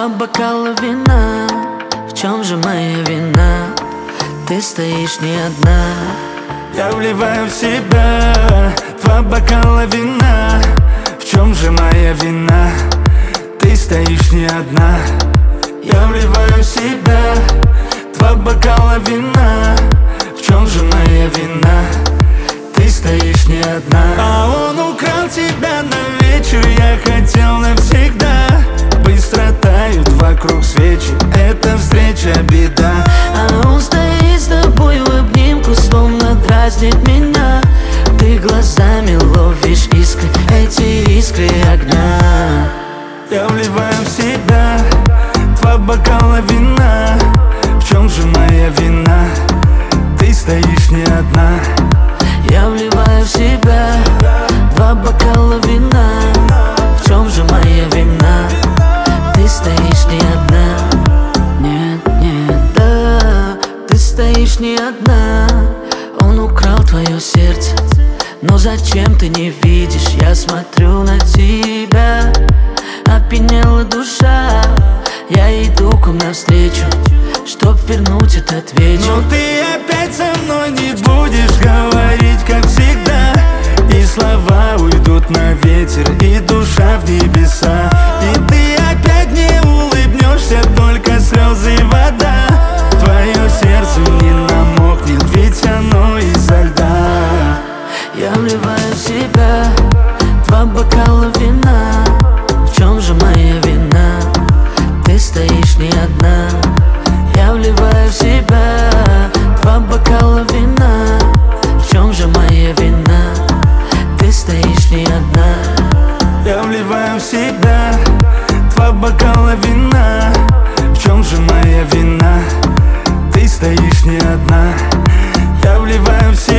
Два бокала вина, в чем же моя вина? Ты стоишь не одна. Я вливаю в себя два бокала вина. В чем же моя вина? Ты стоишь не одна. Я вливаю в себя два бокала вина. В чем же моя вина? Ты стоишь не одна. А он украл тебя на вечер, я хотел навсегда. Быстро тают вокруг свечи, эта встреча беда. А он стоит с тобой в обнимку, словно дразнит меня. Ты глазами ловишь искры, эти искры огня. Я вливаю в себя два бокала вина. В чем же моя вина? Ты стоишь не одна. Я вливаю в себя два бокала вина. В чем же моя вина? Ты стоишь не одна. Нет, нет, да, ты стоишь не одна. Он украл твое сердце, но зачем ты не видишь? Я смотрю на тебя, опьянела душа. Я иду к вам навстречу, чтоб вернуть этот вечер. Но ты опять со мной не будешь говорить, как всегда. И слова уйдут на ветер, и душа в небеса. И ты опять не улыбнешься, только слезы и вода. Твое сердце не намокнет, ведь оно изо льда. Я вливаю в себя два бокала вина. В чем же моя вина? Ты стоишь не одна. Я вливаю в себя два бокала вина. В чем же моя вина? Ты стоишь не одна. Я вливаю в себя два бокала вина. В чем же моя вина? Ты стоишь не одна. Я вливаю в себя